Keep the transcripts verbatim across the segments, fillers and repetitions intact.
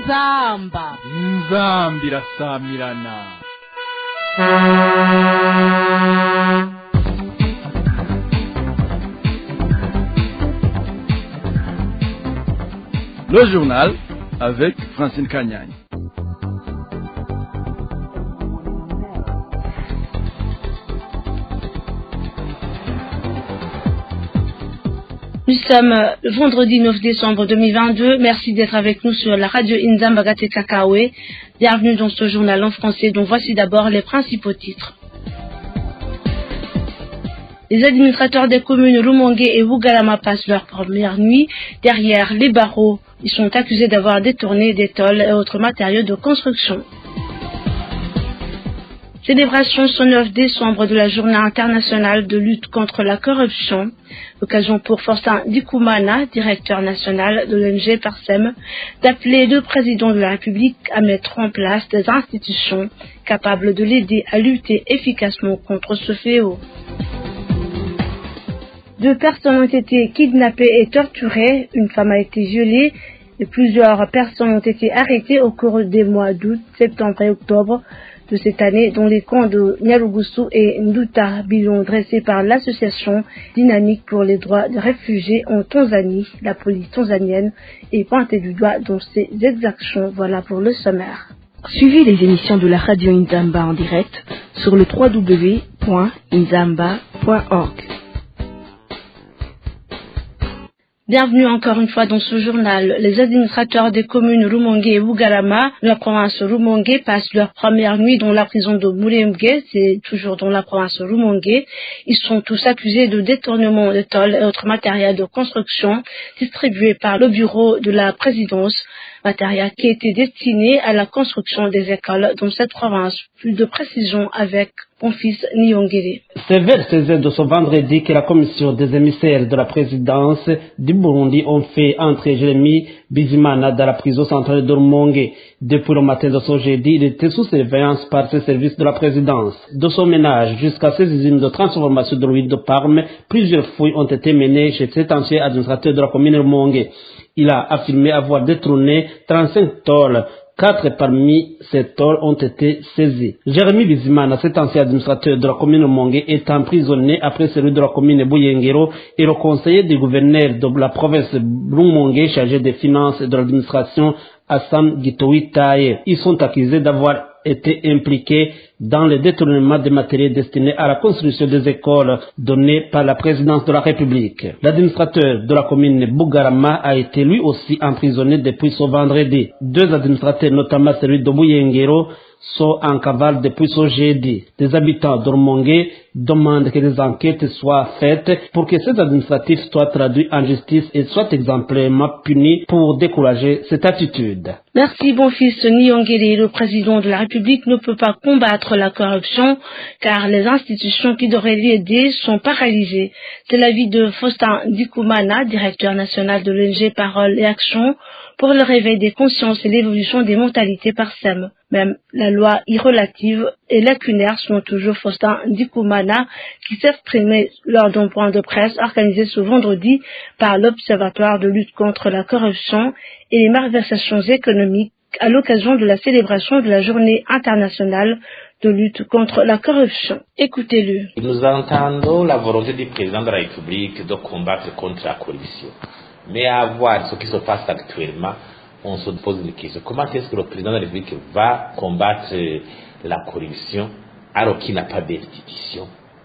inzamba inzamba irasamirana. Le journal avec Francine Kanyagne. Nous sommes le vendredi neuf décembre deux mille vingt-deux. Merci d'être avec nous sur la radio Inzamba Gate Kakawe. Bienvenue dans ce journal en français dont voici d'abord les principaux titres. Les administrateurs des communes Rumongue et Bugarama passent leur première nuit derrière les barreaux. Ils sont accusés d'avoir détourné des tôles et autres matériaux de construction. Célébration ce neuf décembre de la journée internationale de lutte contre la corruption. Occasion pour Faustin Dikoumana, directeur national de l'O N G Parsem, d'appeler le président de la République à mettre en place des institutions capables de l'aider à lutter efficacement contre ce fléau. Deux personnes ont été kidnappées et torturées, une femme a été violée et plusieurs personnes ont été arrêtées au cours des mois d'août, septembre et octobre de cette année dans les camps de Nyarugusu et Nduta, bilan dressé par l'association dynamique pour les droits des réfugiés en Tanzanie. La police tanzanienne est pointée du doigt dans ces exactions. Voilà pour le sommaire. Suivez les émissions de la radio Inzamba en direct sur le w w w point inzamba point org. Bienvenue encore une fois dans ce journal. Les administrateurs des communes Rumongue et Bugarama de la province Rumongue passent leur première nuit dans la prison de Mulembwe, c'est toujours dans la province Rumongue. Ils sont tous accusés de détournement de tôles et autres matériels de construction distribués par le bureau de la présidence, matériel qui était destiné à la construction des écoles dans cette province. Plus de précisions avec mon fils Niyongere. C'est vers seize heures de ce vendredi que la commission des émissaires de la présidence du Burundi ont fait entrer Jérémy Bizimana dans la prison centrale de Rumongue. Depuis le matin de ce jeudi, il était sous surveillance par ses services de la présidence. De son ménage jusqu'à ses usines de transformation de l'huile de palme, plusieurs fouilles ont été menées chez cet ancien administrateur de la commune Rumongue. Il a affirmé avoir détourné trente-cinq tôles. Quatre parmi ces tôles ont été saisis. Jérémy Bizimana, cet ancien administrateur de la commune Rumongue, est emprisonné après celui de la commune Buyengero et le conseiller du gouverneur de la province Rumongue chargé des finances et de l'administration Assam Gitowitaye. Ils sont accusés d'avoir été impliqués dans le détournement des matériels destinés à la construction des écoles données par la présidence de la République. L'administrateur de la commune Bugarama a été lui aussi emprisonné depuis ce vendredi. Deux administrateurs, notamment celui de Buyengero, sont en cavale depuis ce jeudi. Des habitants de Rumongue demandent que des enquêtes soient faites pour que ces administratifs soient traduits en justice et soient exemplairement punis pour décourager cette attitude. Merci, bon fils Niyongere. Le président de la République ne peut pas combattre la corruption car les institutions qui devraient l'aider sont paralysées. C'est l'avis de Faustin Dikoumana, directeur national de l'O N G Parole et Action pour le réveil des consciences et l'évolution des mentalités par S E M. Même la loi irrelative et lacunaire sont toujours Faustin Dikoumana qui s'exprimait lors d'un point de presse organisé ce vendredi par l'Observatoire de lutte contre la corruption et les malversations économiques à l'occasion de la célébration de la journée internationale de lutte contre la corruption. Écoutez-le. Nous entendons la volonté du président de la République de combattre contre la corruption. Mais à voir ce qui se passe actuellement, on se pose une question. Comment est-ce que le président de la République va combattre la corruption alors qu'il n'a pas d'institution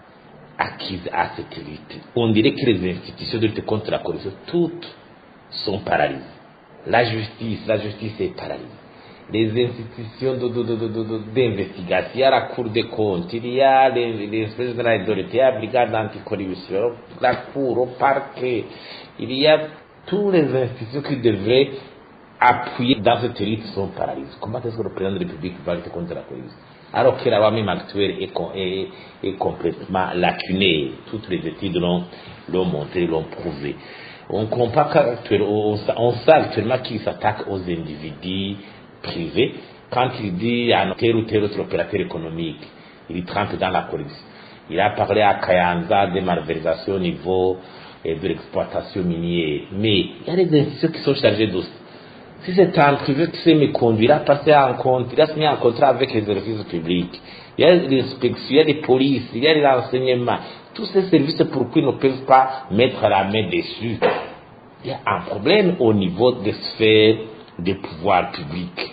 acquise à cette lutte? On dirait que les institutions de lutte contre la corruption, toutes sont paralysées. La justice, la justice est paralysée. Les institutions de, de, de, de, de, d'investigation, il y a la Cour des comptes, il y a l'inspection de la l'autorité, la brigade anticorruption, la Cour, au parquet, il y a toutes les institutions qui devraient appuyer dans cette lutte sont paralysées. Comment est-ce que le président de la République va lutter contre la corruption alors que la loi même actuelle est, est, est complètement lacunée? Toutes les études l'ont, l'ont montré, l'ont prouvé. On comprend qu'actuellement, on sait actuellement qu'il s'attaque aux individus privés quand il dit à tel ou tel autre opérateur économique, il trempe dans la corruption. Il a parlé à Kayanza des malversations au niveau et de l'exploitation minière. Mais il y a des institutions qui sont chargées de Si c'est un privé qui sait me conduire, passer un compte, il a signé un contrat avec les services publics. Il y a l'inspection, il y a les polices, il y a les renseignements. Tous ces services, pourquoi ils ne peuvent pas mettre la main dessus? Il y a un problème au niveau des sphères des pouvoirs publics.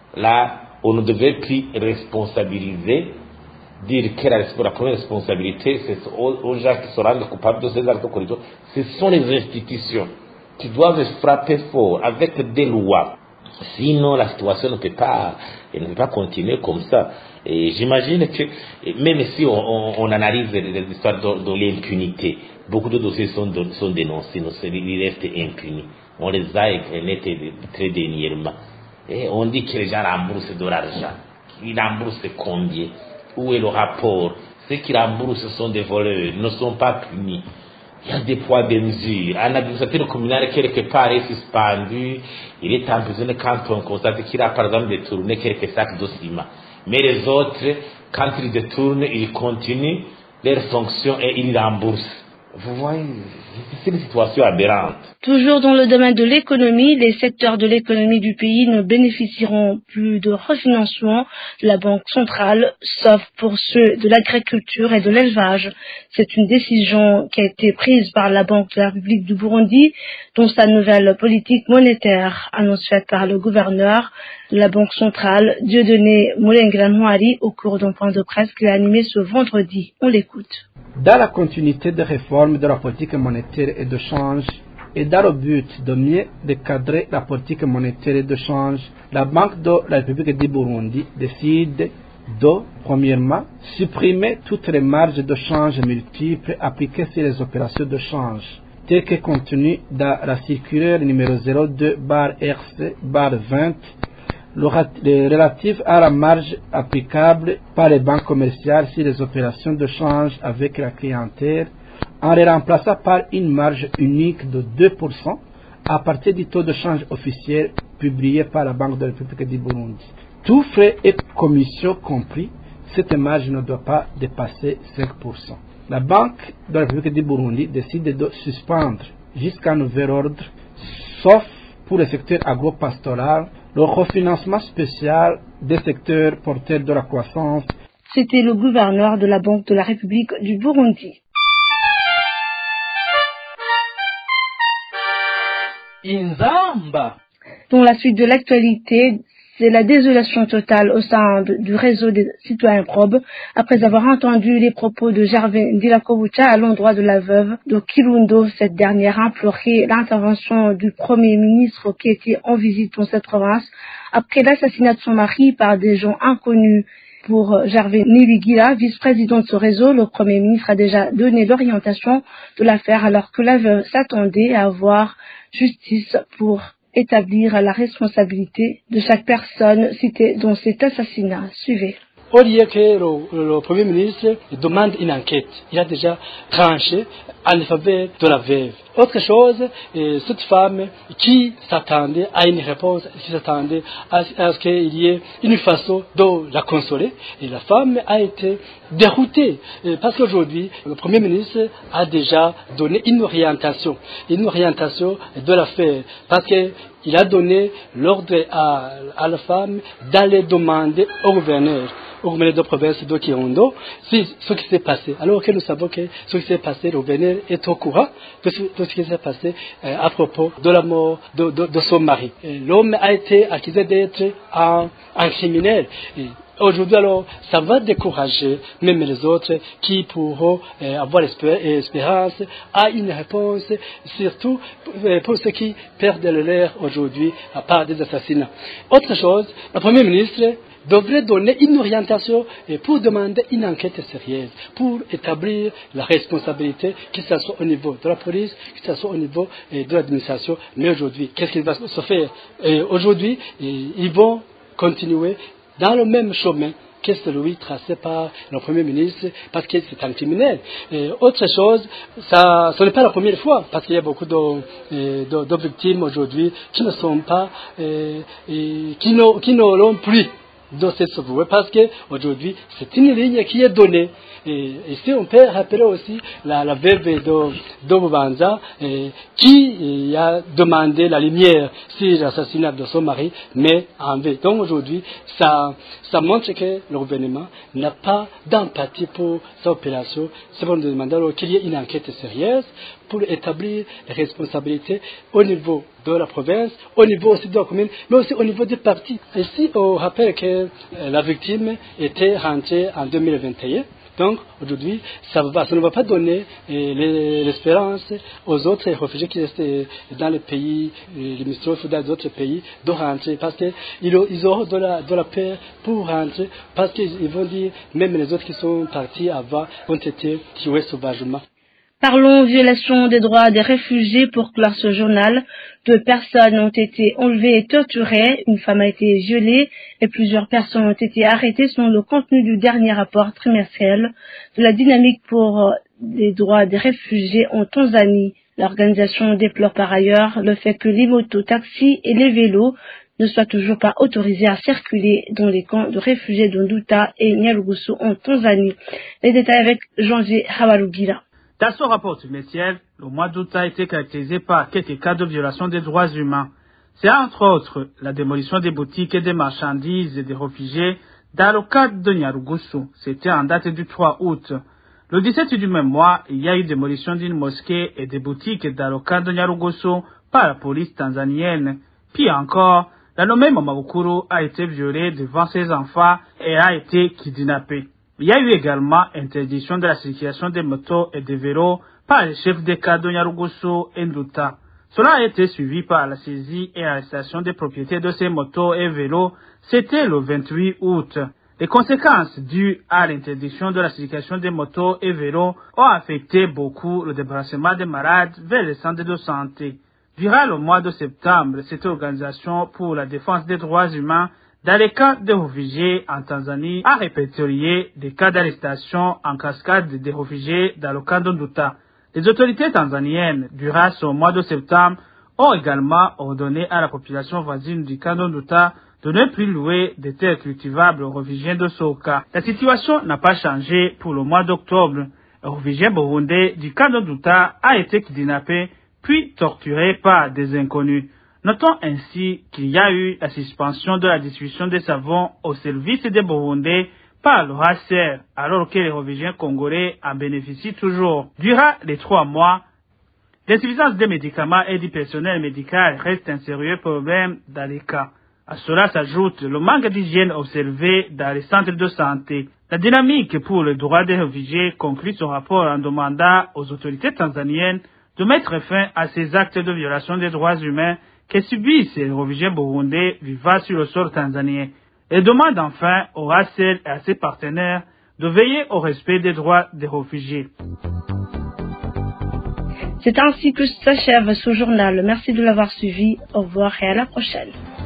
Là, on ne devait plus responsabiliser, dire que la, la première responsabilité, c'est aux, aux gens qui se rendent coupables de ces actes de corruption. Ce sont les institutions qui doivent frapper fort avec des lois. Sinon, la situation ne peut pas, elle ne peut pas continuer comme ça. Et j'imagine que, même si on, on, on analyse les, les histoires de, de l'impunité, beaucoup de dossiers sont, sont dénoncés, ils restent impunis. On les a égrenés très dernièrement. Et on dit que les gens remboursent de l'argent. Ils remboursent combien? Où est le rapport? Ceux qui remboursent sont des voleurs, ne sont pas punis. Il y a des poids de mesure. Un administrateur communal quelque part est suspendu, il est emprisonné quand on constate qu'il a par exemple détourné quelques sacs de ciment. Mais les autres, quand ils détournent, ils continuent leur fonction et ils remboursent. Vous voyez, c'est une situation aberrante. Toujours dans le domaine de l'économie, les secteurs de l'économie du pays ne bénéficieront plus de refinancement de la Banque centrale, sauf pour ceux de l'agriculture et de l'élevage. C'est une décision qui a été prise par la Banque de la République du Burundi, dont sa nouvelle politique monétaire, annonce faite par le gouverneur de la Banque centrale, Dieudonné Mulengera-Ntwari, au cours d'un point de presse qu'il a animé ce vendredi. On l'écoute. Dans la continuité des réformes de la politique monétaire et de change, et dans le but de mieux décadrer la politique monétaire et de change, la Banque de la République du Burundi décide de, premièrement, supprimer toutes les marges de change multiples appliquées sur les opérations de change, telles que contenues dans la circulaire numéro zéro deux barre R C barre vingt, le relatif à la marge applicable par les banques commerciales sur les opérations de change avec la clientèle, en les remplaçant par une marge unique de deux pour cent à partir du taux de change officiel publié par la Banque de la République du Burundi. Tous frais et commissions compris, cette marge ne doit pas dépasser cinq pour cent. La Banque de la République du Burundi décide de suspendre jusqu'à nouvel ordre, sauf pour le secteur agro-pastoral, le refinancement spécial des secteurs porteurs de la croissance. C'était le gouverneur de la Banque de la République du Burundi. Inzamba. Dans la suite de l'actualité, c'est la désolation totale au sein de, du réseau des citoyens probes après avoir entendu les propos de Gervais Ndirakobucha à l'endroit de la veuve de Kirundo. Cette dernière a imploré l'intervention du Premier ministre qui était en visite dans cette province après l'assassinat de son mari par des gens inconnus. Pour Gervais Niligila, vice-président de ce réseau, le Premier ministre a déjà donné l'orientation de l'affaire alors que la veuve s'attendait à avoir justice pour établir la responsabilité de chaque personne citée dans cet assassinat. Suivez. Au lieu que le, le Premier ministre demande une enquête, il a déjà tranché en faveur de la veuve. Autre chose, euh, cette femme qui s'attendait à une réponse, qui s'attendait à, à ce qu'il y ait une façon de la consoler, et la femme a été déroutée, euh, parce qu'aujourd'hui, le Premier ministre a déjà donné une orientation, une orientation de l'affaire, parce qu'il a donné l'ordre à, à la femme d'aller demander au gouverneur, au gouverneur de province de Kirundo, si, ce qui s'est passé. Alors que nous savons que ce qui s'est passé, le gouverneur est au courant de ce, de ce qui s'est passé euh, à propos de la mort de, de, de son mari. Et l'homme a été accusé d'être un, un criminel. Et aujourd'hui, alors, ça va décourager même les autres qui pourront euh, avoir l'espérance à une réponse, surtout pour ceux qui perdent leur aujourd'hui à part des assassinats. Autre chose, le Premier ministre devrait donner une orientation pour demander une enquête sérieuse, pour établir la responsabilité, que ce soit au niveau de la police, que ce soit au niveau de l'administration. Mais aujourd'hui, qu'est-ce qui va se faire? Et aujourd'hui, ils vont continuer dans le même chemin que celui tracé par le Premier ministre, parce que c'est un criminel. Et autre chose, ça, ce n'est pas la première fois, parce qu'il y a beaucoup de, de, de victimes aujourd'hui qui ne sont pas, et, et qui n'auront plus doit se sauver parce que aujourd'hui c'est une ligne qui est donnée. Et ici on peut rappeler aussi la, la veuve de, de Bubanza eh, qui eh, a demandé la lumière sur l'assassinat de son mari, mais en vain. Donc aujourd'hui ça, ça montre que le gouvernement n'a pas d'empathie pour cette opération. C'est pour nous demander qu'il y ait une enquête sérieuse pour établir les responsabilités au niveau de la province, au niveau aussi de la commune, mais aussi au niveau des partis. Ici, on rappelle que la victime était rentrée en deux mille vingt et un. Donc, aujourd'hui, ça, va, ça ne va pas donner euh, l'espérance aux autres réfugiés qui restent dans les pays limitrophes ou dans d'autres pays de rentrer. Parce qu'ils ils auront de la, de la peur pour rentrer, parce qu'ils vont dire, même les autres qui sont partis avant ont été tués sauvagement. Parlons violation des droits des réfugiés pour clore ce journal. Deux personnes ont été enlevées et torturées, une femme a été violée et plusieurs personnes ont été arrêtées selon le contenu du dernier rapport trimestriel de la dynamique pour les droits des réfugiés en Tanzanie. L'organisation déplore par ailleurs le fait que les motos-taxis et les vélos ne soient toujours pas autorisés à circuler dans les camps de réfugiés de Nduta et Nyarugusu en Tanzanie. Les détails avec Janvier Hawarugira. Dans son rapport trimestriel, le mois d'août a été caractérisé par quelques cas de violation des droits humains. C'est entre autres la démolition des boutiques et des marchandises et des réfugiés dans le cadre de Nyarugusu. C'était en date du trois août. Le dix-sept du même mois, il y a eu démolition d'une mosquée et des boutiques dans le cadre de Nyarugusu par la police tanzanienne. Puis encore, la nommée Mamabukuru a été violée devant ses enfants et a été kidnappée. Il y a eu également interdiction de la circulation des motos et des vélos par les chefs d'État de Nyarugusu et Nduta. Cela a été suivi par la saisie et l'arrestation des propriétaires de ces motos et vélos. C'était le vingt-huit août. Les conséquences dues à l'interdiction de la circulation des motos et vélos ont affecté beaucoup le déplacement des malades vers les centres de santé. Durant le mois de septembre, cette organisation pour la défense des droits humains dans les cas de réfugiés en Tanzanie a répertorié des cas d'arrestation en cascade des réfugiés dans le camp de Nduta. Les autorités tanzaniennes, durant ce mois de septembre, ont également ordonné à la population voisine du camp de Nduta de ne plus louer des terres cultivables aux réfugiés de Soka. La situation n'a pas changé pour le mois d'octobre. Un réfugié burundais du camp de Nduta a été kidnappé puis torturé par des inconnus. Notons ainsi qu'il y a eu la suspension de la distribution des savons au service des Burundais par le H C R, alors que les réfugiés congolais en bénéficient toujours. Durant les trois mois, l'insuffisance des médicaments et du personnel médical reste un sérieux problème dans les cas. À cela s'ajoute le manque d'hygiène observé dans les centres de santé. La dynamique pour les droits des réfugiés conclut son rapport en demandant aux autorités tanzaniennes de mettre fin à ces actes de violation des droits humains que subissent les réfugiés burundais vivant sur le sol tanzanien et demande enfin au H C R et à ses partenaires de veiller au respect des droits des réfugiés. C'est ainsi que s'achève ce journal. Merci de l'avoir suivi. Au revoir et à la prochaine.